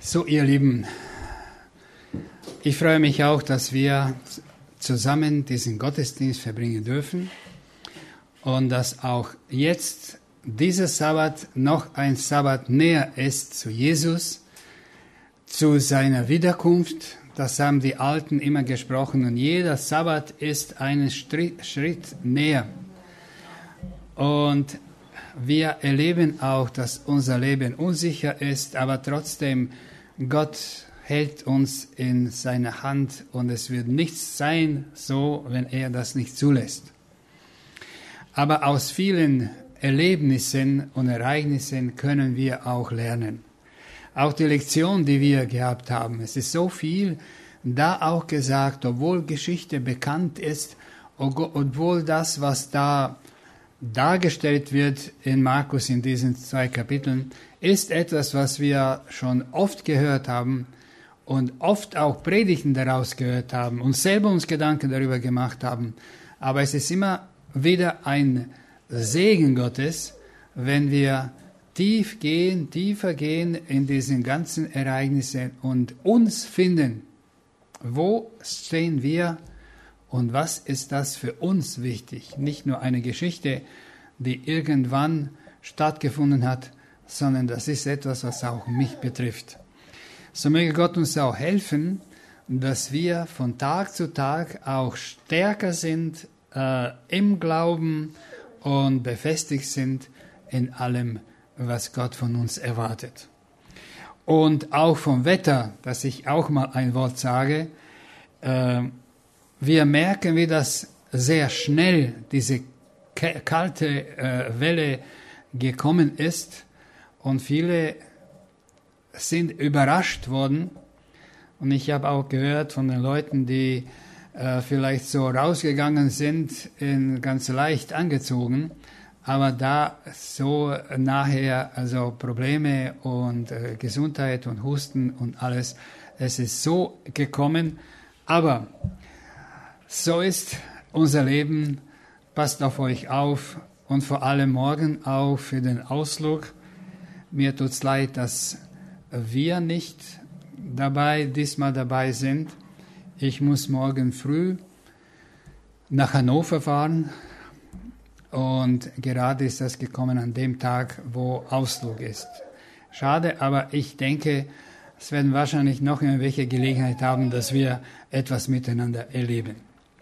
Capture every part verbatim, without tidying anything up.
So, ihr Lieben, ich freue mich auch, dass wir zusammen diesen Gottesdienst verbringen dürfen und dass auch jetzt dieser Sabbat noch ein Sabbat näher ist zu Jesus, zu seiner Wiederkunft. Das haben die Alten immer gesprochen und jeder Sabbat ist einen Schritt näher. Und wir erleben auch, dass unser Leben unsicher ist, aber trotzdem Gott hält uns in seiner Hand und es wird nichts sein, so, wenn er das nicht zulässt. Aber aus vielen Erlebnissen und Ereignissen können wir auch lernen. Auch die Lektion, die wir gehabt haben, es ist so viel da auch gesagt, obwohl Geschichte bekannt ist, obwohl das, was da dargestellt wird in Markus in diesen zwei Kapiteln, ist etwas, was wir schon oft gehört haben und oft auch Predigten daraus gehört haben und selber uns Gedanken darüber gemacht haben. Aber es ist immer wieder ein Segen Gottes, wenn wir tief gehen, tiefer gehen in diesen ganzen Ereignissen und uns finden. Wo stehen wir und was ist das für uns wichtig? Nicht nur eine Geschichte, die irgendwann stattgefunden hat, sondern das ist etwas, was auch mich betrifft. So möge Gott uns auch helfen, dass wir von Tag zu Tag auch stärker sind äh, im Glauben und befestigt sind in allem, was Gott von uns erwartet. Und auch vom Wetter, dass ich auch mal ein Wort sage, äh, wir merken, wie das sehr schnell, diese kalte äh, Welle gekommen ist und viele sind überrascht worden. Und ich habe auch gehört von den Leuten, die äh, vielleicht so rausgegangen sind, in ganz leicht angezogen, aber da so nachher also Probleme und äh, Gesundheit und Husten und alles, es ist so gekommen, aber so ist unser Leben. Passt auf euch auf und vor allem morgen auch für den Ausflug. Mir tut's leid, dass wir nicht dabei, diesmal dabei sind. Ich muss morgen früh nach Hannover fahren und gerade ist das gekommen an dem Tag, wo Ausflug ist. Schade, aber ich denke, es werden wahrscheinlich noch irgendwelche Gelegenheit haben, dass wir etwas miteinander erleben.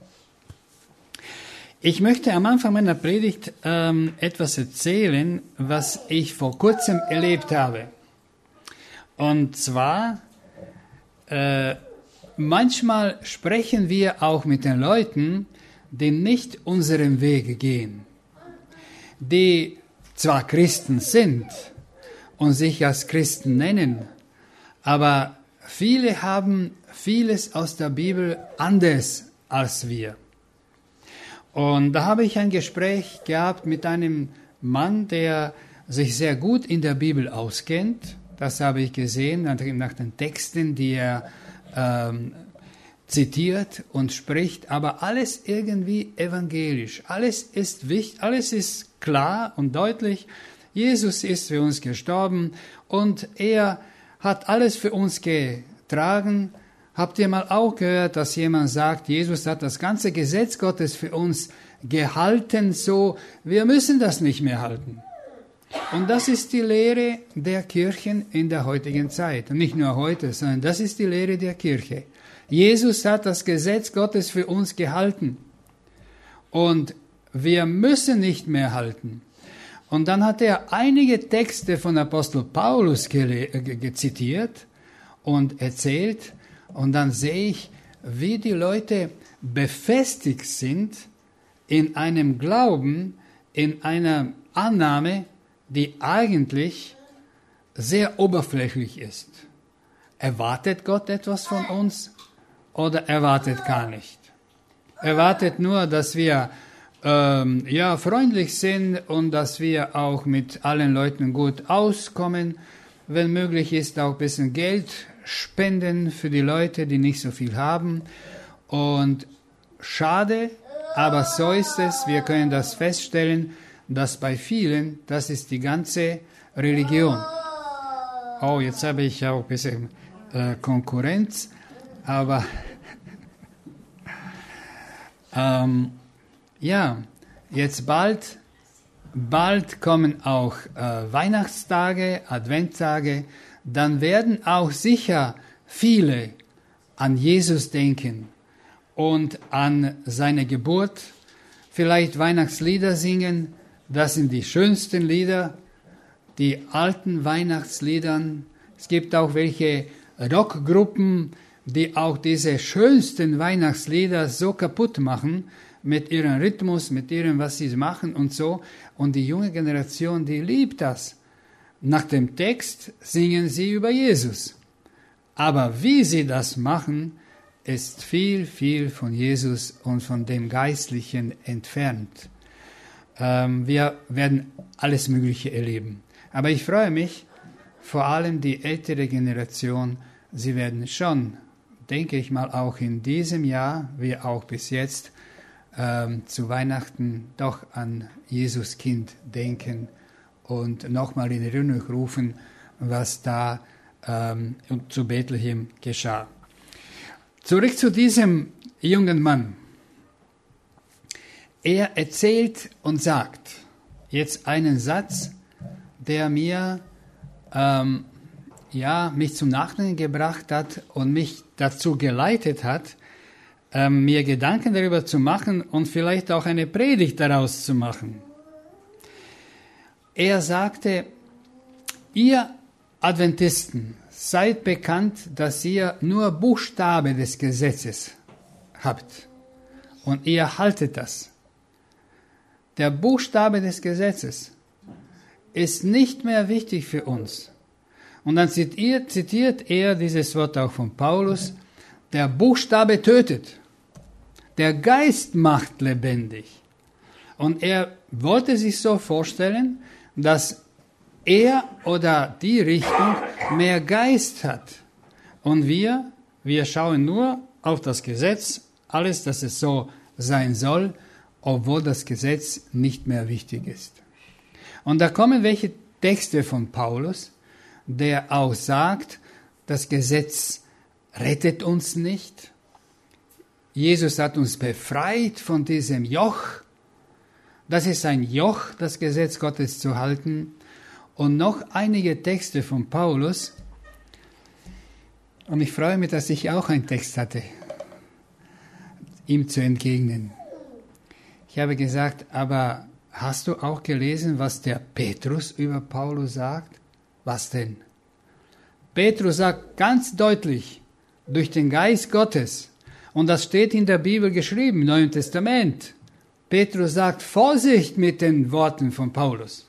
Ich möchte am Anfang meiner Predigt ähm, etwas erzählen, was ich vor kurzem erlebt habe. Und zwar, äh, manchmal sprechen wir auch mit den Leuten, die nicht unseren Weg gehen, die zwar Christen sind und sich als Christen nennen, aber viele haben vieles aus der Bibel anders als wir. Und da habe ich ein Gespräch gehabt mit einem Mann, der sich sehr gut in der Bibel auskennt. Das habe ich gesehen nach den Texten, die er ähm, zitiert und spricht. Aber alles irgendwie evangelisch. Alles ist wichtig, alles ist klar und deutlich. Jesus ist für uns gestorben und er hat alles für uns getragen. Habt ihr mal auch gehört, dass jemand sagt, Jesus hat das ganze Gesetz Gottes für uns gehalten, so, wir müssen das nicht mehr halten. Und das ist die Lehre der Kirchen in der heutigen Zeit. Und nicht nur heute, sondern das ist die Lehre der Kirche. Jesus hat das Gesetz Gottes für uns gehalten. Und wir müssen nicht mehr halten. Und dann hat er einige Texte von Apostel Paulus zitiert und erzählt. Und dann sehe ich, wie die Leute befestigt sind in einem Glauben, in einer Annahme, die eigentlich sehr oberflächlich ist. Erwartet Gott etwas von uns oder erwartet gar nicht? Erwartet nur, dass wir ähm, ja, freundlich sind und dass wir auch mit allen Leuten gut auskommen. Wenn möglich ist, auch ein bisschen Geld spenden für die Leute, die nicht so viel haben. Und schade, aber so ist es. Wir können das feststellen, dass bei vielen, das ist die ganze Religion. Oh, jetzt habe ich auch ein bisschen äh, Konkurrenz, aber ähm, ja, jetzt bald, bald kommen auch äh, Weihnachtstage, Adventtage, dann werden auch sicher viele an Jesus denken und an seine Geburt, vielleicht Weihnachtslieder singen. Das sind die schönsten Lieder, die alten Weihnachtsliedern. Es gibt auch welche Rockgruppen, die auch diese schönsten Weihnachtslieder so kaputt machen, mit ihrem Rhythmus, mit ihrem, was sie machen und so. Und die junge Generation, die liebt das. Nach dem Text singen sie über Jesus. Aber wie sie das machen, ist viel, viel von Jesus und von dem Geistlichen entfernt. Ähm, wir werden alles Mögliche erleben. Aber ich freue mich, vor allem die ältere Generation, sie werden schon, denke ich mal, auch in diesem Jahr, wie auch bis jetzt, ähm, zu Weihnachten doch an Jesus Kind denken und nochmal in Erinnerung rufen, was da ähm, zu Bethlehem geschah. Zurück zu diesem jungen Mann. Er erzählt und sagt jetzt einen Satz, der mir ähm, ja, mich zum Nachdenken gebracht hat und mich dazu geleitet hat, ähm, mir Gedanken darüber zu machen und vielleicht auch eine Predigt daraus zu machen. Er sagte, ihr Adventisten seid bekannt, dass ihr nur Buchstabe des Gesetzes habt und ihr haltet das. Der Buchstabe des Gesetzes ist nicht mehr wichtig für uns. Und dann zitiert, zitiert er dieses Wort auch von Paulus, der Buchstabe tötet, der Geist macht lebendig. Und er wollte sich so vorstellen, dass er oder die Richtung mehr Geist hat. Und wir, wir schauen nur auf das Gesetz, alles, dass es so sein soll, obwohl das Gesetz nicht mehr wichtig ist. Und da kommen welche Texte von Paulus, der auch sagt, das Gesetz rettet uns nicht. Jesus hat uns befreit von diesem Joch. Das ist ein Joch, das Gesetz Gottes zu halten. Und noch einige Texte von Paulus. Und ich freue mich, dass ich auch einen Text hatte, ihm zu entgegnen. Ich habe gesagt, aber hast du auch gelesen, was der Petrus über Paulus sagt? Was denn? Petrus sagt ganz deutlich, durch den Geist Gottes, und das steht in der Bibel geschrieben, im Neuen Testament, Petrus sagt, Vorsicht mit den Worten von Paulus.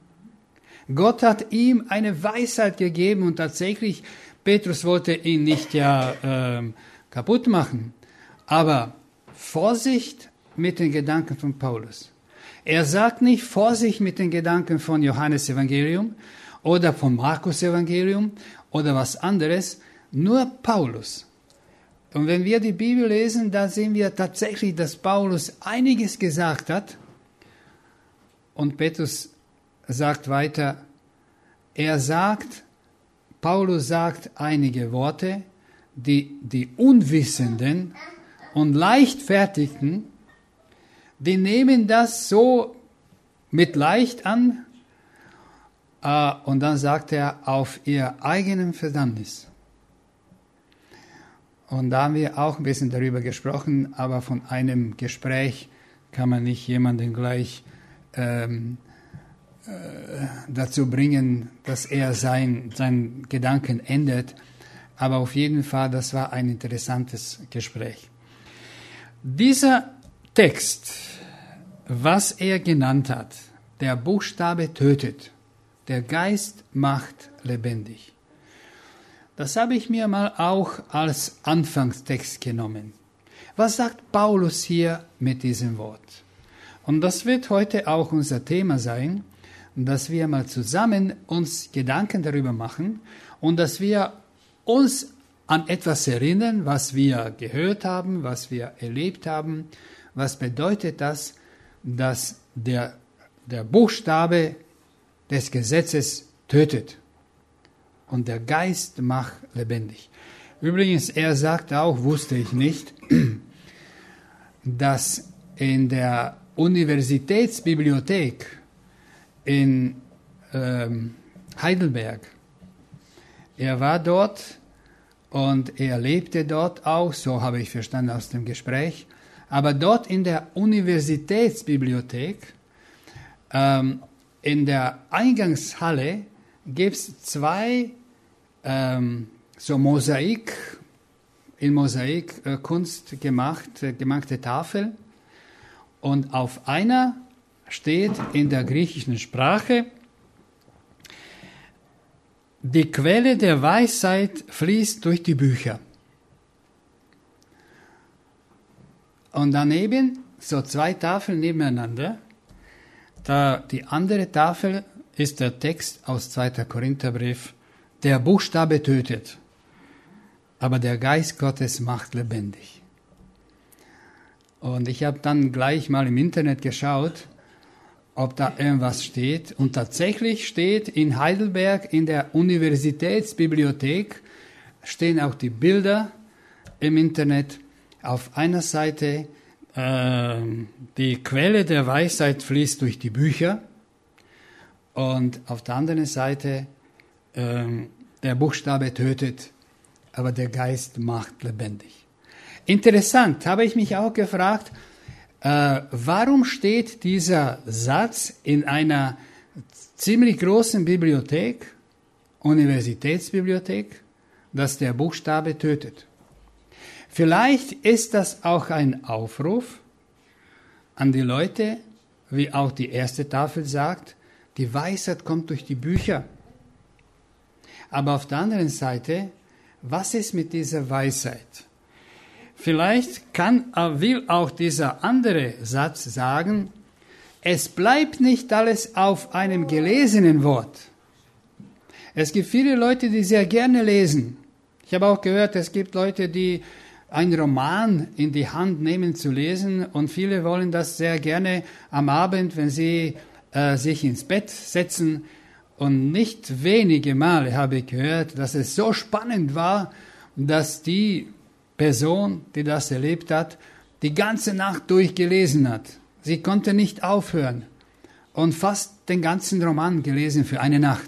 Gott hat ihm eine Weisheit gegeben und tatsächlich, Petrus wollte ihn nicht ja äh, kaputt machen, aber Vorsicht mit den Gedanken von Paulus. Er sagt nicht Vorsicht mit den Gedanken von Johannes Evangelium oder von Markus Evangelium oder was anderes, nur Paulus. Und wenn wir die Bibel lesen, da sehen wir tatsächlich, dass Paulus einiges gesagt hat. Und Petrus sagt weiter, er sagt, Paulus sagt einige Worte, die die Unwissenden und Leichtfertigen, die nehmen das so mit leicht an, äh, und dann sagt er, auf ihr eigenen Verdammnis. Und da haben wir auch ein bisschen darüber gesprochen, aber von einem Gespräch kann man nicht jemanden gleich ähm, äh, dazu bringen, dass er sein, seinen Gedanken ändert. Aber auf jeden Fall, das war ein interessantes Gespräch. Dieser Text, was er genannt hat, der Buchstabe tötet, der Geist macht lebendig. Das habe ich mir mal auch als Anfangstext genommen. Was sagt Paulus hier mit diesem Wort? Und das wird heute auch unser Thema sein, dass wir mal zusammen uns Gedanken darüber machen und dass wir uns an etwas erinnern, was wir gehört haben, was wir erlebt haben. Was bedeutet das, dass der, der Buchstabe des Gesetzes tötet? und der Geist macht lebendig. Übrigens, er sagt auch, wusste ich nicht, dass in der Universitätsbibliothek in ähm, Heidelberg, er war dort und er lebte dort auch, so habe ich verstanden aus dem Gespräch, aber dort in der Universitätsbibliothek, ähm, in der Eingangshalle, gibt es zwei ähm, so Mosaik, in Mosaikkunst äh, gemacht, äh, gemachte Tafel. Und auf einer steht in der griechischen Sprache: Die Quelle der Weisheit fließt durch die Bücher. Und daneben so zwei Tafeln nebeneinander. Da die andere Tafel ist der Text aus zweiter Korintherbrief: Der Buchstabe tötet, aber der Geist Gottes macht lebendig. Und ich habe dann gleich mal im Internet geschaut, ob da irgendwas steht. Und tatsächlich steht in Heidelberg in der Universitätsbibliothek, stehen auch die Bilder im Internet. Auf einer Seite, äh, die Quelle der Weisheit fließt durch die Bücher. Und auf der anderen Seite, äh, der Buchstabe tötet, aber der Geist macht lebendig. Interessant, habe ich mich auch gefragt, äh, warum steht dieser Satz in einer ziemlich großen Bibliothek, Universitätsbibliothek, dass der Buchstabe tötet? Vielleicht ist das auch ein Aufruf an die Leute, wie auch die erste Tafel sagt, die Weisheit kommt durch die Bücher. Aber auf der anderen Seite, was ist mit dieser Weisheit? Vielleicht kann, will auch dieser andere Satz sagen, es bleibt nicht alles auf einem gelesenen Wort. Es gibt viele Leute, die sehr gerne lesen. Ich habe auch gehört, es gibt Leute, die einen Roman in die Hand nehmen zu lesen, und viele wollen das sehr gerne am Abend, wenn sie äh, sich ins Bett setzen. Und nicht wenige Male habe ich gehört, dass es so spannend war, dass die Person, die das erlebt hat, die ganze Nacht durchgelesen hat. Sie konnte nicht aufhören und fast den ganzen Roman gelesen für eine Nacht.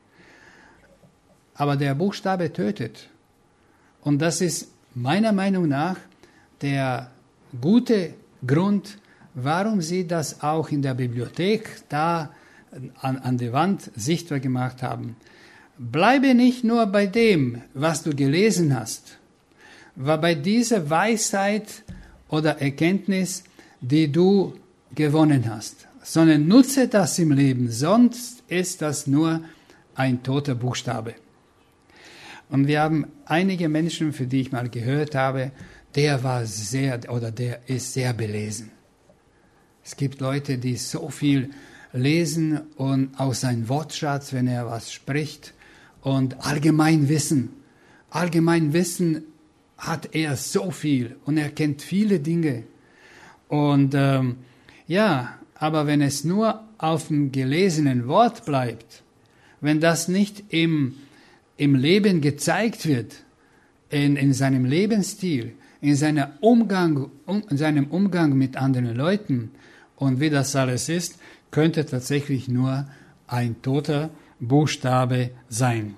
Aber der Buchstabe tötet. Und das ist meiner Meinung nach der gute Grund, warum sie das auch in der Bibliothek da an, an die Wand sichtbar gemacht haben. Bleibe nicht nur bei dem, was du gelesen hast, war bei dieser Weisheit oder Erkenntnis, die du gewonnen hast, sondern nutze das im Leben, sonst ist das nur ein toter Buchstabe. Und wir haben einige Menschen, für die ich mal gehört habe, der war sehr oder der ist sehr belesen. Es gibt Leute, die so viel lesen und aus seinem Wortschatz, wenn er was spricht, und Allgemeinwissen. Allgemeinwissen hat er so viel und er kennt viele Dinge. Und ähm, ja, aber wenn es nur auf dem gelesenen Wort bleibt, wenn das nicht im, im Leben gezeigt wird, in, in seinem Lebensstil, in, seiner Umgang, um, in seinem Umgang mit anderen Leuten und wie das alles ist, könnte tatsächlich nur ein toter Buchstabe sein.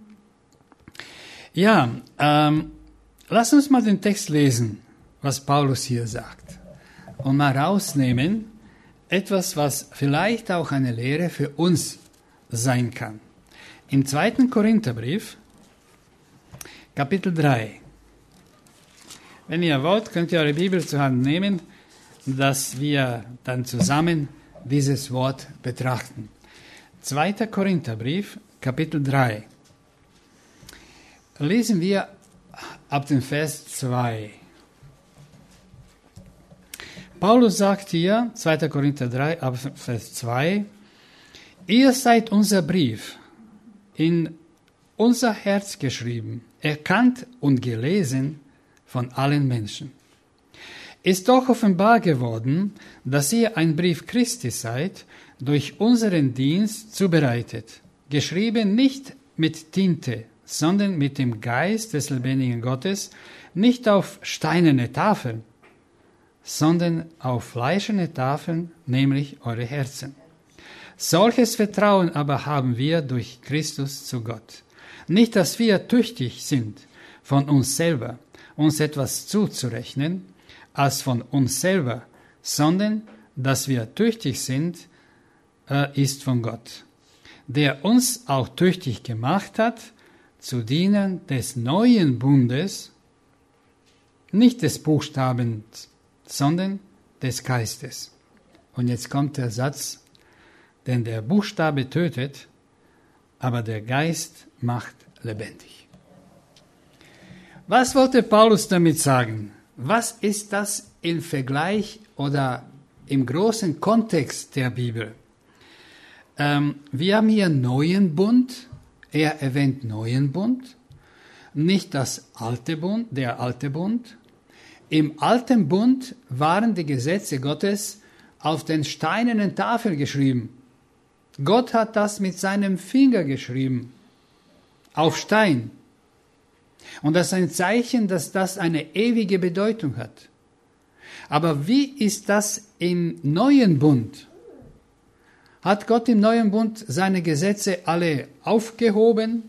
Ja, ähm, lass uns mal den Text lesen, was Paulus hier sagt. Und mal rausnehmen, etwas, was vielleicht auch eine Lehre für uns sein kann. Im zweiten Korintherbrief, Kapitel drei. Wenn ihr wollt, könnt ihr eure Bibel zur Hand nehmen, dass wir dann zusammen dieses Wort betrachten. zweiter Korintherbrief, Kapitel drei. Lesen wir ab dem Vers zwei. Paulus sagt hier, zweiter Korinther drei, ab Vers zwei, ihr seid unser Brief, in unser Herz geschrieben, erkannt und gelesen von allen Menschen. Ist doch offenbar geworden, dass ihr ein Brief Christi seid, durch unseren Dienst zubereitet, geschrieben nicht mit Tinte, sondern mit dem Geist des lebendigen Gottes, nicht auf steinerne Tafeln, sondern auf fleischerne Tafeln, nämlich eure Herzen. Solches Vertrauen aber haben wir durch Christus zu Gott. Nicht, dass wir tüchtig sind, von uns selber uns etwas zuzurechnen, als von uns selber, sondern dass wir tüchtig sind, äh, ist von Gott, der uns auch tüchtig gemacht hat, zu dienen des neuen Bundes, nicht des Buchstabens, sondern des Geistes. Und jetzt kommt der Satz, denn der Buchstabe tötet, aber der Geist macht lebendig. Was wollte Paulus damit sagen? Was ist das im Vergleich oder im großen Kontext der Bibel? Ähm, wir haben hier neuen Bund. Er erwähnt neuen Bund, nicht das alte Bund, der alte Bund. Im alten Bund waren die Gesetze Gottes auf den steinernen Tafeln geschrieben. Gott hat das mit seinem Finger geschrieben, auf Stein. Und das ist ein Zeichen, dass das eine ewige Bedeutung hat. Aber wie ist das im neuen Bund? Hat Gott im neuen Bund seine Gesetze alle aufgehoben?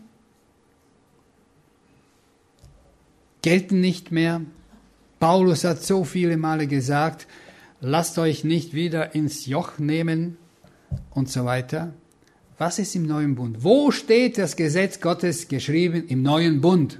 Gelten nicht mehr? Paulus hat so viele Male gesagt, lasst euch nicht wieder ins Joch nehmen und so weiter. Was ist im neuen Bund? Wo steht das Gesetz Gottes geschrieben im neuen Bund?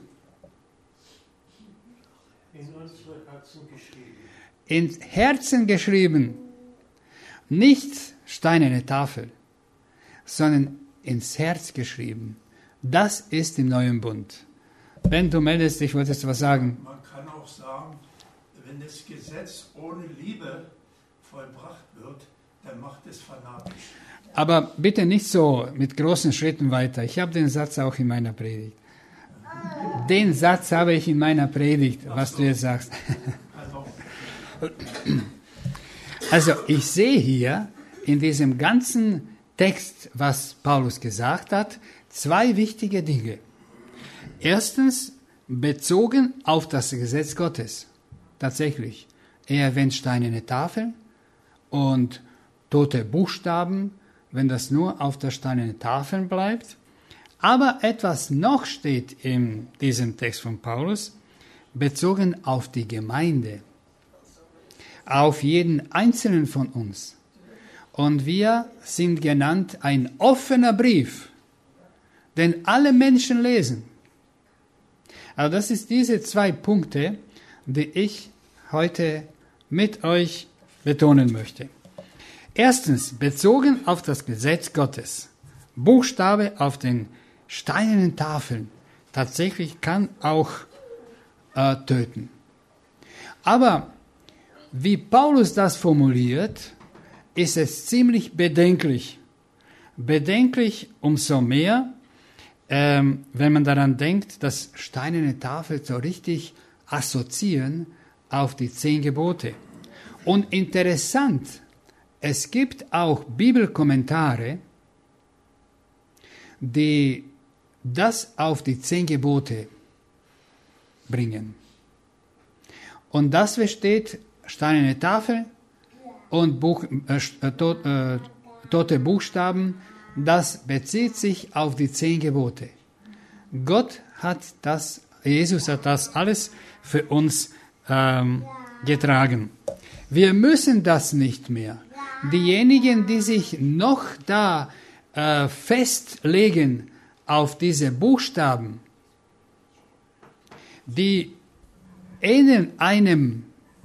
In unsere Herzen geschrieben. Ins Herzen geschrieben. Nicht steinerne Tafel, sondern ins Herz geschrieben. Das ist im neuen Bund. Ben, du meldest dich, wolltest du was sagen? Man kann auch sagen, wenn das Gesetz ohne Liebe vollbracht wird, dann macht es fanatisch. Aber bitte nicht so mit großen Schritten weiter. Ich habe den Satz auch in meiner Predigt. Den Satz habe ich in meiner Predigt, was du jetzt sagst. Also ich sehe hier in diesem ganzen Text, was Paulus gesagt hat, zwei wichtige Dinge. Erstens, bezogen auf das Gesetz Gottes. Tatsächlich. Er erwähnt steinerne Tafeln und tote Buchstaben, wenn das nur auf der steinernen Tafel bleibt. Aber etwas noch steht in diesem Text von Paulus, bezogen auf die Gemeinde, auf jeden Einzelnen von uns. Und wir sind genannt ein offener Brief, den alle Menschen lesen. Also das ist diese zwei Punkte, die ich heute mit euch betonen möchte. Erstens, bezogen auf das Gesetz Gottes. Buchstabe auf den steinernen Tafeln tatsächlich kann auch äh, töten. Aber wie Paulus das formuliert, ist es ziemlich bedenklich. Bedenklich umso mehr, ähm, wenn man daran denkt, dass steinerne Tafeln so richtig assoziieren auf die zehn Gebote. Und interessant, es gibt auch Bibelkommentare, die das auf die zehn Gebote bringen. Und das versteht steinerne Tafel und Buch, äh, to, äh, tote Buchstaben, das bezieht sich auf die zehn Gebote. Gott hat das, Jesus hat das alles für uns ähm, getragen. Wir müssen das nicht mehr. Diejenigen, die sich noch da äh, festlegen auf diese Buchstaben, die ähneln einem,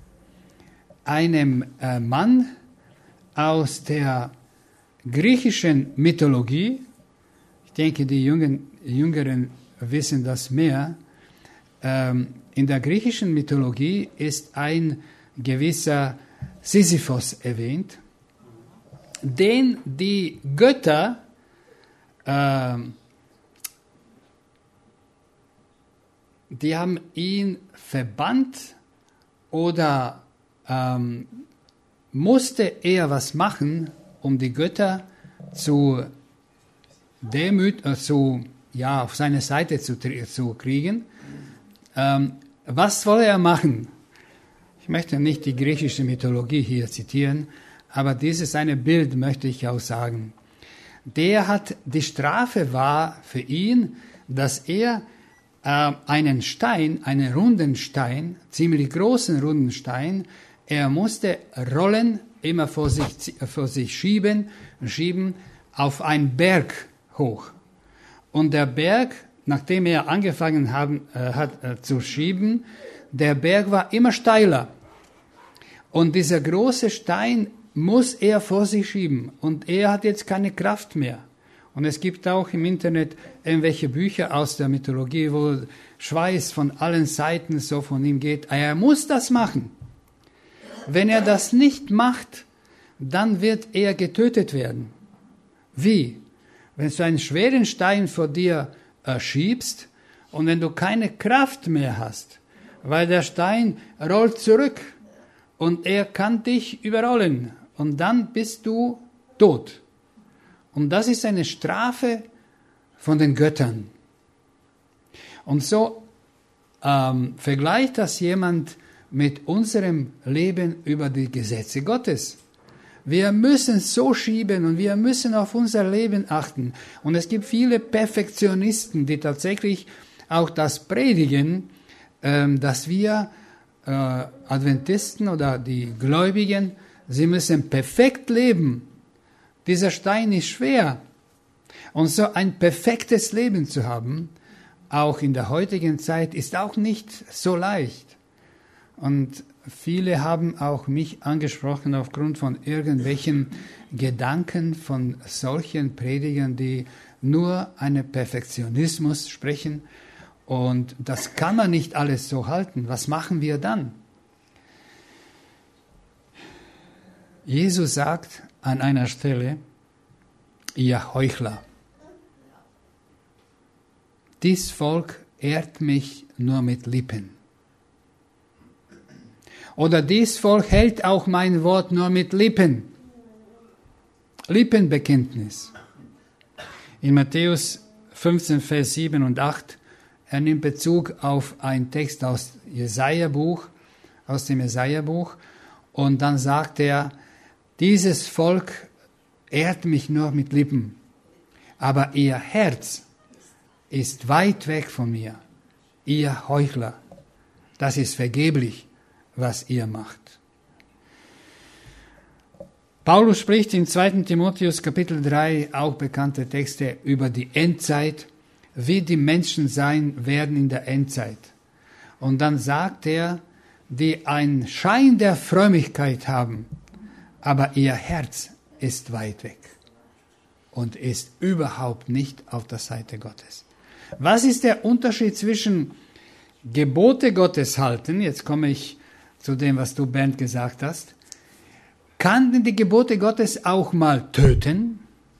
einem äh, Mann aus der griechischen Mythologie. Ich denke, die Jungen, Jüngeren wissen das mehr. Ähm, in der griechischen Mythologie ist ein gewisser Sisyphos erwähnt, den die Götter äh, die haben ihn verbannt oder ähm, musste er was machen, um die Götter zu, demüt, äh, zu ja, auf seine Seite zu, zu kriegen. Ähm, was soll er machen? Ich möchte nicht die griechische Mythologie hier zitieren, aber dieses eine Bild möchte ich auch sagen. Der hat, die Strafe war für ihn, dass er äh, einen Stein, einen runden Stein, ziemlich großen runden Stein, er musste rollen, immer vor sich, vor sich schieben, schieben, auf einen Berg hoch. Und der Berg, nachdem er angefangen haben, äh, hat äh, zu schieben, der Berg war immer steiler. Und dieser große Stein muss er vor sich schieben. Und er hat jetzt keine Kraft mehr. Und es gibt auch im Internet irgendwelche Bücher aus der Mythologie, wo Schweiß von allen Seiten so von ihm geht. Er muss das machen. Wenn er das nicht macht, dann wird er getötet werden. Wie? Wenn du einen schweren Stein vor dir äh, schiebst und wenn du keine Kraft mehr hast, weil der Stein rollt zurück und er kann dich überrollen und dann bist du tot. Und das ist eine Strafe von den Göttern. Und so ähm, vergleicht das jemand mit unserem Leben über die Gesetze Gottes. Wir müssen so schieben und wir müssen auf unser Leben achten. Und es gibt viele Perfektionisten, die tatsächlich auch das predigen, ähm, dass wir äh, Adventisten oder die Gläubigen, sie müssen perfekt leben. Dieser Stein ist schwer. Und so ein perfektes Leben zu haben, auch in der heutigen Zeit, ist auch nicht so leicht. Und viele haben auch mich angesprochen aufgrund von irgendwelchen Gedanken von solchen Predigern, die nur einen Perfektionismus sprechen. Und das kann man nicht alles so halten. Was machen wir dann? Jesus sagt an einer Stelle, ihr Heuchler, dies Volk ehrt mich nur mit Lippen. Oder dies Volk hält auch mein Wort nur mit Lippen. Lippenbekenntnis. In Matthäus fünfzehn, Vers sieben und acht, er nimmt Bezug auf einen Text aus Jesaja-Buch, aus dem Jesaja-Buch, und dann sagt er, dieses Volk ehrt mich nur mit Lippen, aber ihr Herz ist weit weg von mir, ihr Heuchler. Das ist vergeblich, was ihr macht. Paulus spricht in zweiten Timotheus Kapitel drei, auch bekannte Texte, über die Endzeit, wie die Menschen sein werden in der Endzeit. Und dann sagt er, die einen Schein der Frömmigkeit haben, aber ihr Herz ist weit weg und ist überhaupt nicht auf der Seite Gottes. Was ist der Unterschied zwischen Gebote Gottes halten, jetzt komme ich zu dem, was du, Bernd, gesagt hast, kann denn die Gebote Gottes auch mal töten?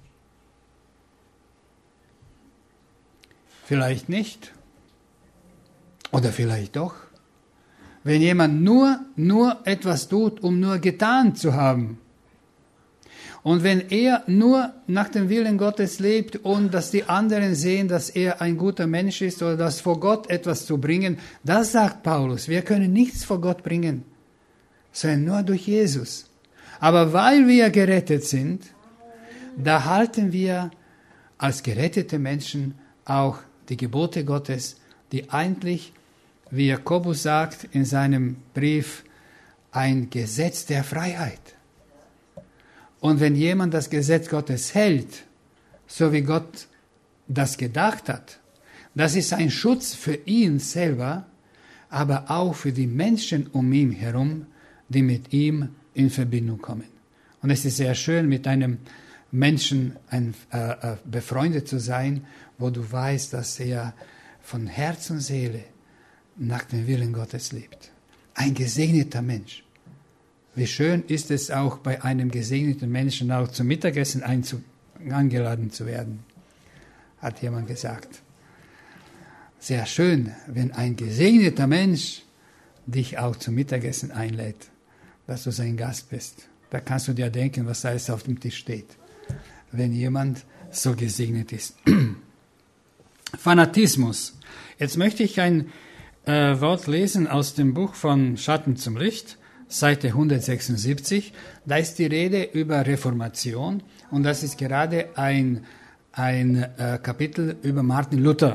Vielleicht nicht. Oder vielleicht doch. Wenn jemand nur, nur etwas tut, um nur getan zu haben. Und wenn er nur nach dem Willen Gottes lebt und dass die anderen sehen, dass er ein guter Mensch ist oder dass vor Gott etwas zu bringen, das sagt Paulus, wir können nichts vor Gott bringen, sondern nur durch Jesus. Aber weil wir gerettet sind, da halten wir als gerettete Menschen auch die Gebote Gottes, die eigentlich, wie Jakobus sagt in seinem Brief, ein Gesetz der Freiheit. Und wenn jemand das Gesetz Gottes hält, so wie Gott das gedacht hat, das ist ein Schutz für ihn selber, aber auch für die Menschen um ihn herum, die mit ihm in Verbindung kommen. Und es ist sehr schön, mit einem Menschen ein, äh, befreundet zu sein, wo du weißt, dass er von Herz und Seele nach dem Willen Gottes lebt. Ein gesegneter Mensch. Wie schön ist es auch, bei einem gesegneten Menschen auch zum Mittagessen einzu- eingeladen zu werden, hat jemand gesagt. Sehr schön, wenn ein gesegneter Mensch dich auch zum Mittagessen einlädt, dass du sein Gast bist. Da kannst du dir denken, was alles auf dem Tisch steht, wenn jemand so gesegnet ist. Fanatismus. Jetzt möchte ich ein äh, Wort lesen aus dem Buch von Schatten zum Licht, Seite hundertsechsundsiebzig. Da ist die Rede über Reformation und das ist gerade ein, ein äh, Kapitel über Martin Luther.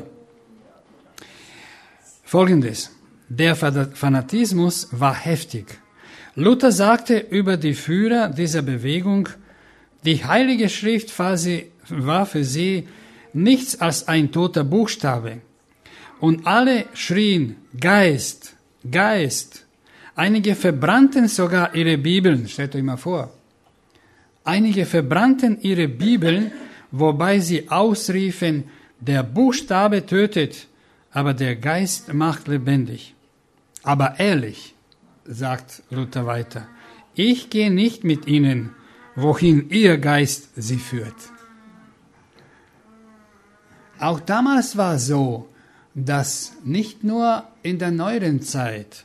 Folgendes: Der Fanatismus war heftig. Luther sagte über die Führer dieser Bewegung, die Heilige Schrift war für sie nichts als ein toter Buchstabe. Und alle schrien Geist, Geist. Einige verbrannten sogar ihre Bibeln, stellt euch mal vor. Einige verbrannten ihre Bibeln, wobei sie ausriefen, der Buchstabe tötet, aber der Geist macht lebendig. Aber ehrlich, sagt Luther weiter, ich gehe nicht mit ihnen, wohin ihr Geist sie führt. Auch damals war es so, dass nicht nur in der neueren Zeit,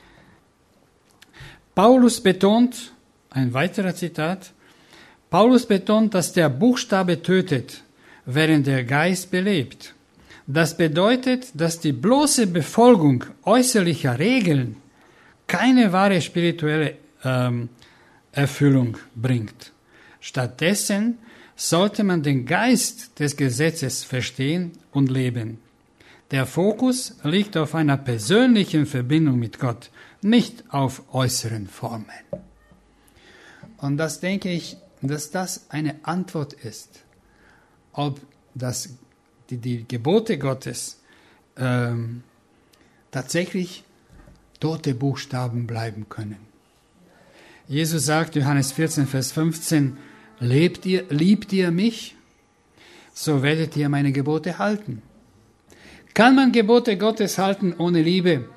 Paulus betont, ein weiterer Zitat, Paulus betont, dass der Buchstabe tötet, während der Geist belebt. Das bedeutet, dass die bloße Befolgung äußerlicher Regeln keine wahre spirituelle ähm, Erfüllung bringt. Stattdessen sollte man den Geist des Gesetzes verstehen und leben. Der Fokus liegt auf einer persönlichen Verbindung mit Gott, nicht auf äußeren Formen. Und das denke ich, dass das eine Antwort ist, ob das, die, die Gebote Gottes ähm, tatsächlich tote Buchstaben bleiben können. Jesus sagt, Johannes vierzehn, Vers fünfzehn, Lebt ihr, liebt ihr mich, so werdet ihr meine Gebote halten. Kann man Gebote Gottes halten ohne Liebe?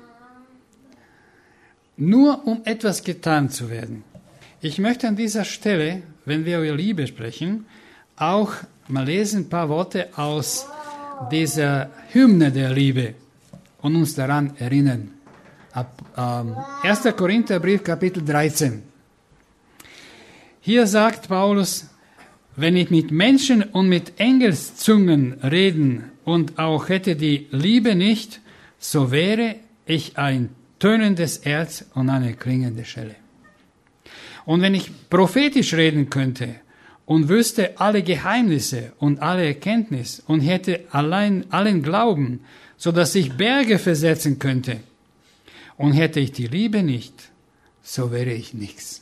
Nur um etwas getan zu werden. Ich möchte an dieser Stelle, wenn wir über Liebe sprechen, auch mal lesen ein paar Worte aus dieser Hymne der Liebe und uns daran erinnern. Ab, ähm, erster Korintherbrief, Kapitel dreizehn. Hier sagt Paulus, wenn ich mit Menschen und mit Engelszungen reden und auch hätte die Liebe nicht, so wäre ich ein tönendes Erz und eine klingende Schelle. Und wenn ich prophetisch reden könnte und wüsste alle Geheimnisse und alle Erkenntnis und hätte allein allen Glauben, so dass ich Berge versetzen könnte, und hätte ich die Liebe nicht, so wäre ich nichts.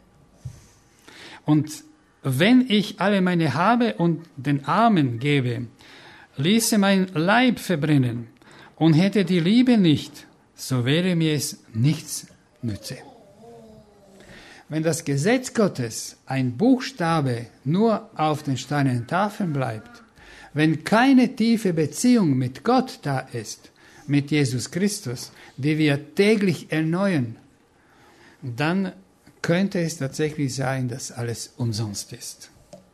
Und wenn ich alle meine Habe und den Armen gebe, ließe mein Leib verbrennen und hätte die Liebe nicht, so wäre mir es nichts nütze. Wenn das Gesetz Gottes ein Buchstabe nur auf den steinernen Tafeln bleibt, wenn keine tiefe Beziehung mit Gott da ist, mit Jesus Christus, die wir täglich erneuern, dann könnte es tatsächlich sein, dass alles umsonst ist.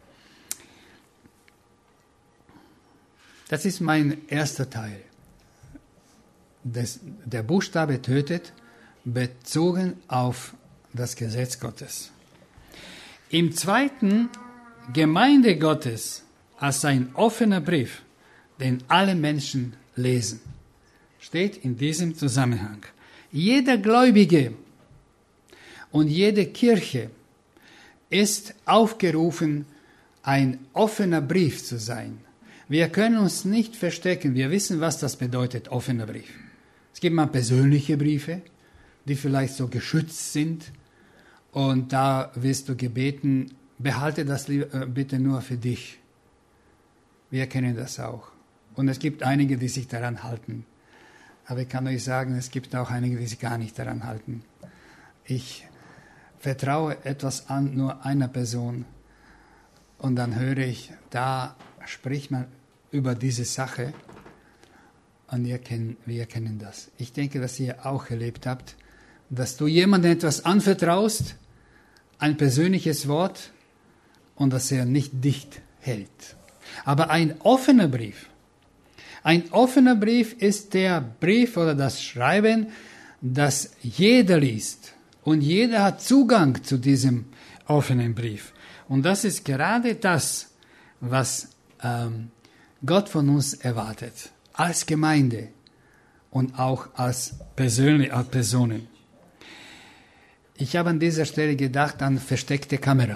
Das ist mein erster Teil. Das, der Buchstabe tötet, bezogen auf das Gesetz Gottes. Im zweiten, Gemeinde Gottes als ein offener Brief, den alle Menschen lesen, steht in diesem Zusammenhang. Jeder Gläubige und jede Kirche ist aufgerufen, ein offener Brief zu sein. Wir können uns nicht verstecken. Wir wissen, was das bedeutet, offener Brief. Es gibt mal persönliche Briefe, die vielleicht so geschützt sind. Und da wirst du gebeten, behalte das bitte nur für dich. Wir kennen das auch. Und es gibt einige, die sich daran halten. Aber ich kann euch sagen, es gibt auch einige, die sich gar nicht daran halten. Ich vertraue etwas an nur einer Person und dann höre ich, da spricht man über diese Sache und wir kennen, wir kennen das. Ich denke, dass ihr auch erlebt habt, dass du jemandem etwas anvertraust, ein persönliches Wort und dass er nicht dicht hält. Aber ein offener Brief, ein offener Brief ist der Brief oder das Schreiben, das jeder liest. Und jeder hat Zugang zu diesem offenen Brief. Und das ist gerade das, was ähm, Gott von uns erwartet, als Gemeinde und auch als persönliche als Personen. Ich habe an dieser Stelle gedacht an versteckte Kamera.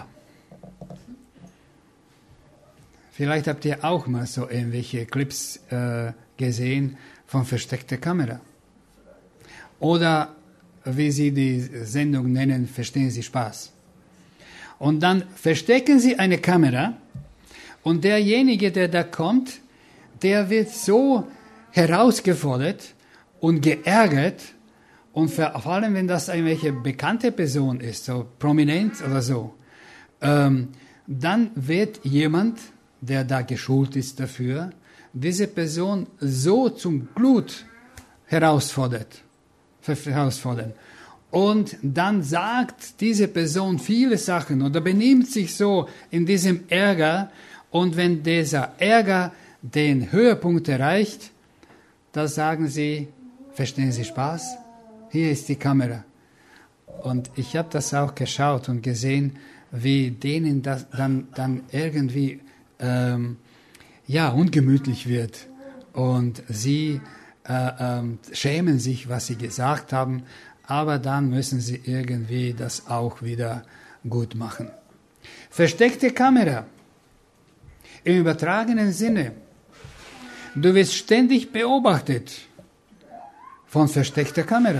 Vielleicht habt ihr auch mal so irgendwelche Clips äh, gesehen von versteckter Kamera. Oder wie sie die Sendung nennen, verstehen Sie Spaß. Und dann verstecken sie eine Kamera und derjenige, der da kommt, der wird so herausgefordert und geärgert und vor allem, wenn das irgendwelche bekannte Person ist, so prominent oder so, ähm, dann wird jemand, der da geschult ist dafür, diese Person so zum Glut herausfordert, herausfordern. Und dann sagt diese Person viele Sachen oder benimmt sich so in diesem Ärger. Und wenn dieser Ärger den Höhepunkt erreicht, da sagen sie, verstehen Sie Spaß? Hier ist die Kamera. Und ich habe das auch geschaut und gesehen, wie denen das dann, dann irgendwie ähm, ja, ungemütlich wird. Und sie äh, ähm, schämen sich, was sie gesagt haben. Aber dann müssen sie irgendwie das auch wieder gut machen. Versteckte Kamera. Im übertragenen Sinne. Du wirst ständig beobachtet von versteckter Kamera.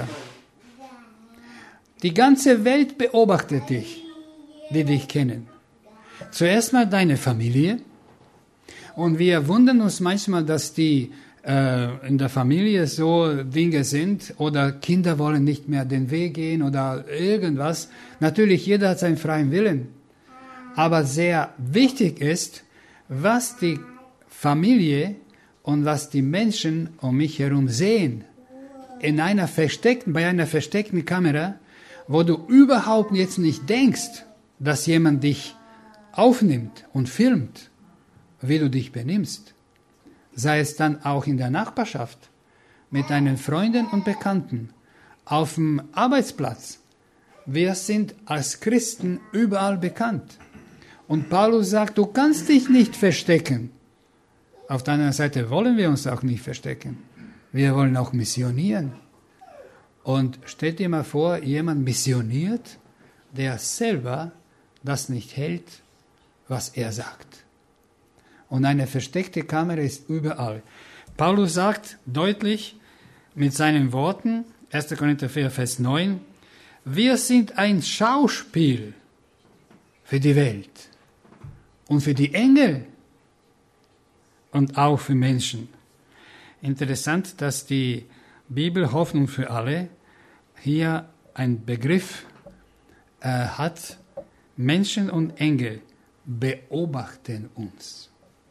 Die ganze Welt beobachtet dich, die dich kennen. Zuerst mal deine Familie. Und wir wundern uns manchmal, dass die in der Familie so Dinge sind oder Kinder wollen nicht mehr den Weg gehen oder irgendwas. Natürlich, jeder hat seinen freien Willen. Aber sehr wichtig ist, was die Familie und was die Menschen um mich herum sehen. In einer versteckten, bei einer versteckten Kamera, wo du überhaupt jetzt nicht denkst, dass jemand dich aufnimmt und filmt, wie du dich benimmst. Sei es dann auch in der Nachbarschaft, mit deinen Freunden und Bekannten, auf dem Arbeitsplatz. Wir sind als Christen überall bekannt. Und Paulus sagt, du kannst dich nicht verstecken. Auf der anderen Seite wollen wir uns auch nicht verstecken. Wir wollen auch missionieren. Und stell dir mal vor, jemand missioniert, der selber das nicht hält, was er sagt. Und eine versteckte Kamera ist überall. Paulus sagt deutlich mit seinen Worten, erster Korinther vier, Vers neun, wir sind ein Schauspiel für die Welt und für die Engel und auch für Menschen. Interessant, dass die Bibel Hoffnung für alle hier einen Begriff äh, hat, Menschen und Engel beobachten uns.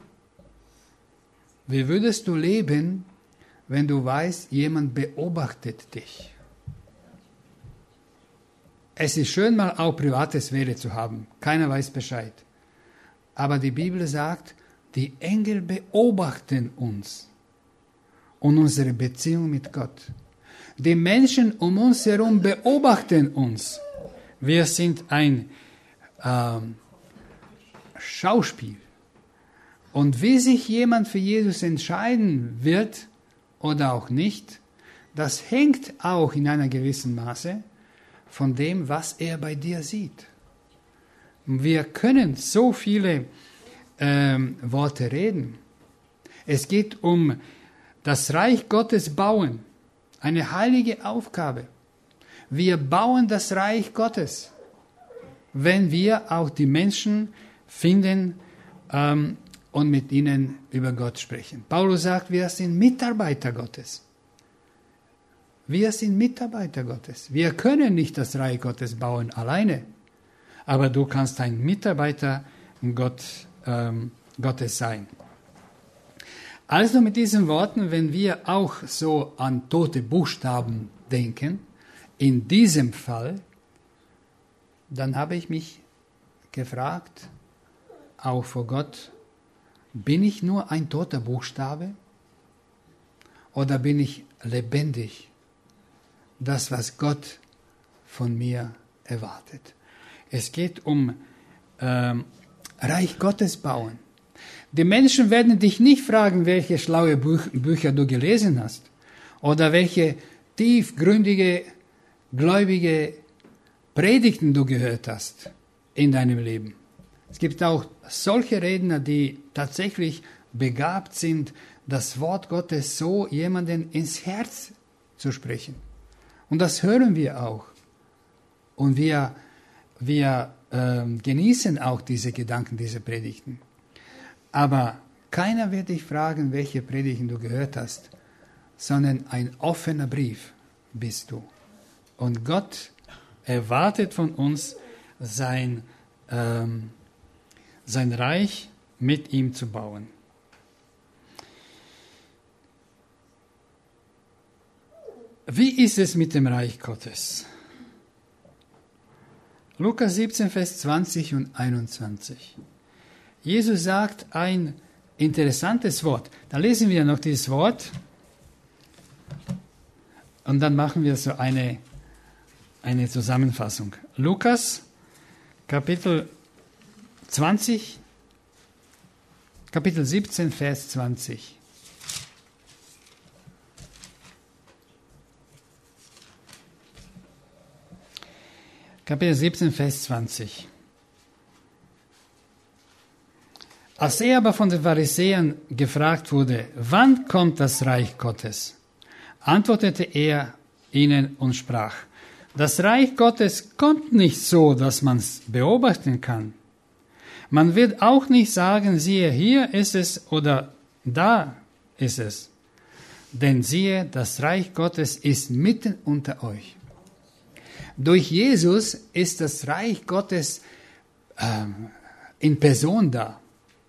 Wie würdest du leben, wenn du weißt, jemand beobachtet dich? Es ist schön, mal auch private Sphäre zu haben. Keiner weiß Bescheid. Aber die Bibel sagt, die Engel beobachten uns und unsere Beziehung mit Gott. Die Menschen um uns herum beobachten uns. Wir sind ein ähm, Schauspiel. Und wie sich jemand für Jesus entscheiden wird oder auch nicht, das hängt auch in einer gewissen Maße von dem, was er bei dir sieht. Wir können so viele ähm, Worte reden. Es geht um das Reich Gottes bauen, eine heilige Aufgabe. Wir bauen das Reich Gottes, wenn wir auch die Menschen finden, ähm, und mit ihnen über Gott sprechen. Paulus sagt, wir sind Mitarbeiter Gottes. Wir sind Mitarbeiter Gottes. Wir können nicht das Reich Gottes bauen alleine, aber du kannst ein Mitarbeiter Gott, ähm, Gottes sein. Also mit diesen Worten, wenn wir auch so an tote Buchstaben denken, in diesem Fall, dann habe ich mich gefragt, auch vor Gott, bin ich nur ein toter Buchstabe oder bin ich lebendig? Das, was Gott von mir erwartet. Es geht um ähm, Reich Gottes bauen. Die Menschen werden dich nicht fragen, welche schlaue Buch, Bücher du gelesen hast oder welche tiefgründige, gläubige Predigten du gehört hast in deinem Leben. Es gibt auch solche Redner, die tatsächlich begabt sind, das Wort Gottes so jemanden ins Herz zu sprechen. Und das hören wir auch. Und wir, wir äh, genießen auch diese Gedanken, diese Predigten. Aber keiner wird dich fragen, welche Predigten du gehört hast, sondern ein offener Brief bist du. Und Gott erwartet von uns, sein, ähm, sein Reich mit ihm zu bauen. Wie ist es mit dem Reich Gottes? Lukas siebzehn, Vers zwanzig und einundzwanzig. Jesus sagt ein interessantes Wort. Da lesen wir noch dieses Wort und dann machen wir so eine, eine Zusammenfassung. Lukas, Kapitel zwanzig, Kapitel siebzehn, Vers zwanzig. Kapitel siebzehn, Vers zwanzig. Als er aber von den Pharisäern gefragt wurde, wann kommt das Reich Gottes, antwortete er ihnen und sprach, das Reich Gottes kommt nicht so, dass man es beobachten kann. Man wird auch nicht sagen, siehe, hier ist es oder da ist es. Denn siehe, das Reich Gottes ist mitten unter euch. Durch Jesus ist das Reich Gottes ähm, in Person da.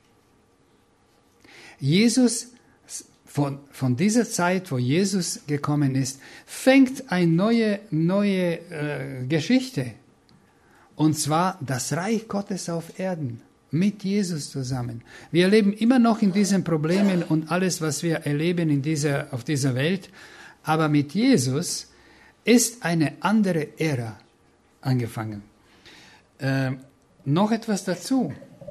Jesus, von, von dieser Zeit, wo Jesus gekommen ist, fängt eine neue, neue äh, Geschichte. Und zwar das Reich Gottes auf Erden, mit Jesus zusammen. Wir leben immer noch in diesen Problemen und alles, was wir erleben in dieser, auf dieser Welt. Aber mit Jesus ist eine andere Ära angefangen. Äh, noch etwas dazu.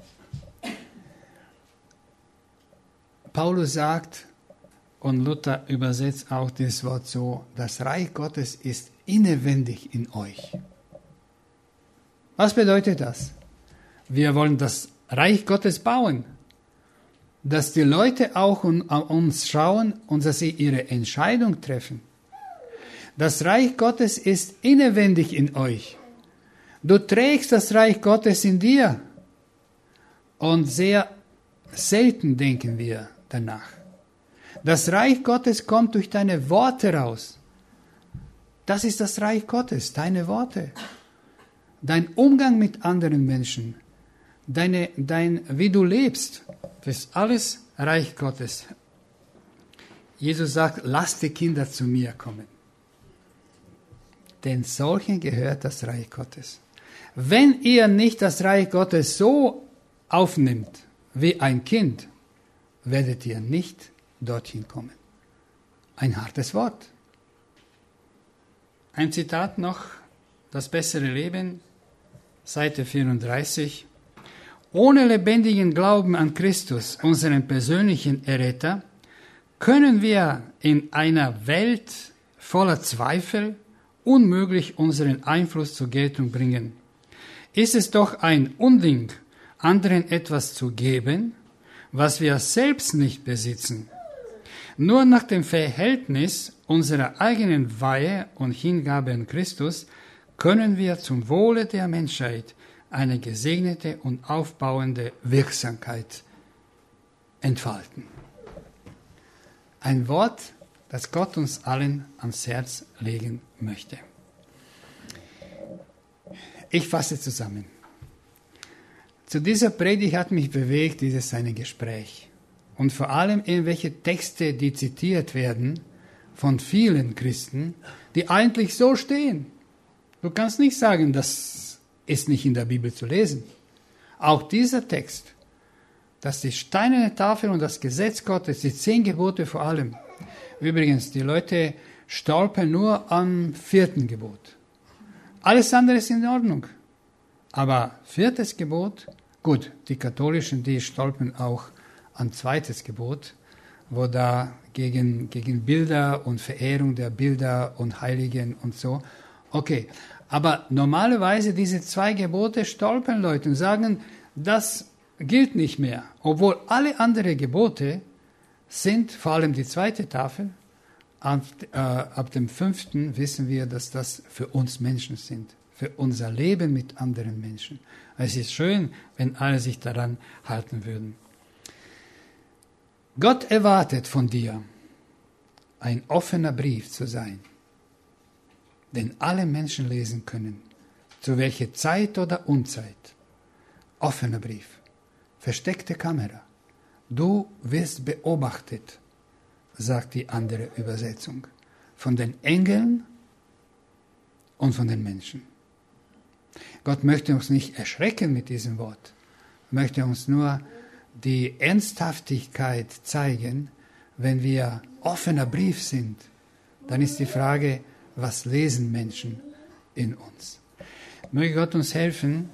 Paulus sagt, und Luther übersetzt auch das Wort so, das Reich Gottes ist innewendig in euch. Was bedeutet das? Wir wollen das Reich Gottes bauen, dass die Leute auch an uns schauen und dass sie ihre Entscheidung treffen. Das Reich Gottes ist innewendig in euch. Du trägst das Reich Gottes in dir. Und sehr selten denken wir danach. Das Reich Gottes kommt durch deine Worte raus. Das ist das Reich Gottes, deine Worte. Dein Umgang mit anderen Menschen, deine, dein, wie du lebst, das ist alles Reich Gottes. Jesus sagt, lasst die Kinder zu mir kommen. Denn solchen gehört das Reich Gottes. Wenn ihr nicht das Reich Gottes so aufnimmt wie ein Kind, werdet ihr nicht dorthin kommen. Ein hartes Wort. Ein Zitat noch, das bessere Leben, Seite vierunddreißig. Ohne lebendigen Glauben an Christus, unseren persönlichen Erretter, können wir in einer Welt voller Zweifel unmöglich unseren Einfluss zur Geltung bringen. Ist es doch ein Unding, anderen etwas zu geben, was wir selbst nicht besitzen. Nur nach dem Verhältnis unserer eigenen Weihe und Hingabe an Christus können wir zum Wohle der Menschheit eine gesegnete und aufbauende Wirksamkeit entfalten. Ein Wort, das Gott uns allen ans Herz legen möchte. Ich fasse zusammen. Zu dieser Predigt hat mich bewegt dieses eine Gespräch. Und vor allem irgendwelche Texte, die zitiert werden von vielen Christen, die eigentlich so stehen. Du kannst nicht sagen, das ist nicht in der Bibel zu lesen. Auch dieser Text, dass die steinerne Tafel und das Gesetz Gottes, die zehn Gebote vor allem. Übrigens, die Leute stolpern nur am vierten Gebot. Alles andere ist in Ordnung. Aber viertes Gebot, Gut, die Katholischen, die stolpern auch an zweites Gebot, wo da gegen, gegen Bilder und Verehrung der Bilder und Heiligen und so. Okay, aber normalerweise diese zwei Gebote stolpern Leute und sagen, das gilt nicht mehr. Obwohl alle anderen Gebote sind, vor allem die zweite Tafel, ab, äh, ab dem fünften wissen wir, dass das für uns Menschen sind, für unser Leben mit anderen Menschen. Es ist schön, wenn alle sich daran halten würden. Gott erwartet von dir, ein offener Brief zu sein, den alle Menschen lesen können, zu welcher Zeit oder Unzeit. Offener Brief, versteckte Kamera. Du wirst beobachtet, sagt die andere Übersetzung, von den Engeln und von den Menschen. Gott möchte uns nicht erschrecken mit diesem Wort, möchte uns nur die Ernsthaftigkeit zeigen. Wenn wir offener Brief sind, dann ist die Frage, was lesen Menschen in uns? Möge Gott uns helfen,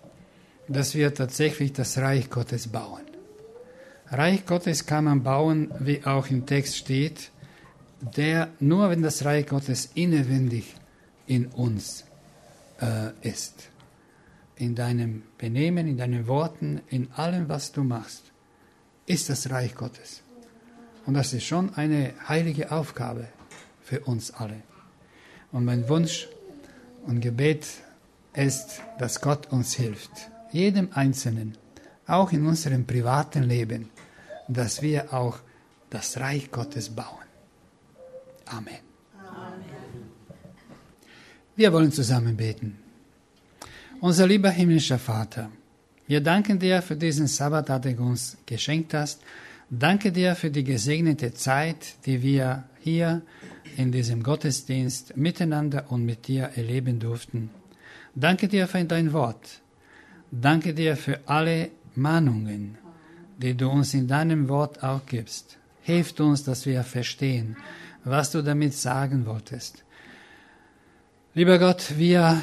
dass wir tatsächlich das Reich Gottes bauen. Reich Gottes kann man bauen, wie auch im Text steht, der nur wenn das Reich Gottes innewendig in uns äh, ist. In deinem Benehmen, in deinen Worten, in allem, was du machst, ist das Reich Gottes. Und das ist schon eine heilige Aufgabe für uns alle. Und mein Wunsch und Gebet ist, dass Gott uns hilft, jedem Einzelnen, auch in unserem privaten Leben, dass wir auch das Reich Gottes bauen. Amen. Amen. Wir wollen zusammen beten. Unser lieber himmlischer Vater, wir danken dir für diesen Sabbat, den du uns geschenkt hast. Danke dir für die gesegnete Zeit, die wir hier in diesem Gottesdienst miteinander und mit dir erleben durften. Danke dir für dein Wort. Danke dir für alle Mahnungen, die du uns in deinem Wort auch gibst. Hilf uns, dass wir verstehen, was du damit sagen wolltest. Lieber Gott, wir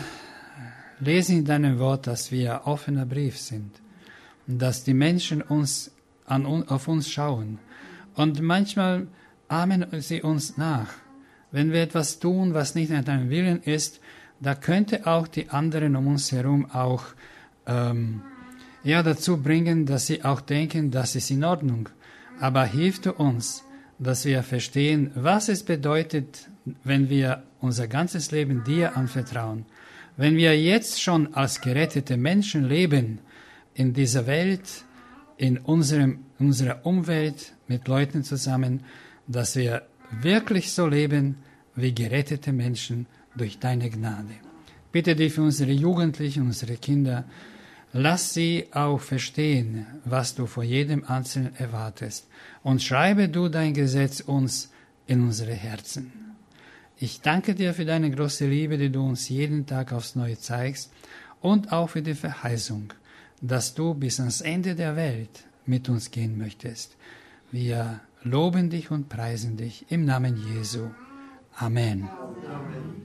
lesen in deinem Wort, dass wir offener Brief sind und dass die Menschen uns an, auf uns schauen. Und manchmal ahmen sie uns nach. Wenn wir etwas tun, was nicht nach deinem Willen ist, da könnte auch die anderen um uns herum auch ähm, ja, dazu bringen, dass sie auch denken, das ist in Ordnung. Aber hilf du uns, dass wir verstehen, was es bedeutet, wenn wir unser ganzes Leben dir anvertrauen. Wenn wir jetzt schon als gerettete Menschen leben, in dieser Welt, in unserem, unserer Umwelt, mit Leuten zusammen, dass wir wirklich so leben wie gerettete Menschen durch deine Gnade. Bitte dich für unsere Jugendlichen, unsere Kinder, lass sie auch verstehen, was du vor jedem Einzelnen erwartest. Und schreibe du dein Gesetz uns in unsere Herzen. Ich danke dir für deine große Liebe, die du uns jeden Tag aufs Neue zeigst, und auch für die Verheißung, dass du bis ans Ende der Welt mit uns gehen möchtest. Wir loben dich und preisen dich im Namen Jesu. Amen. Amen.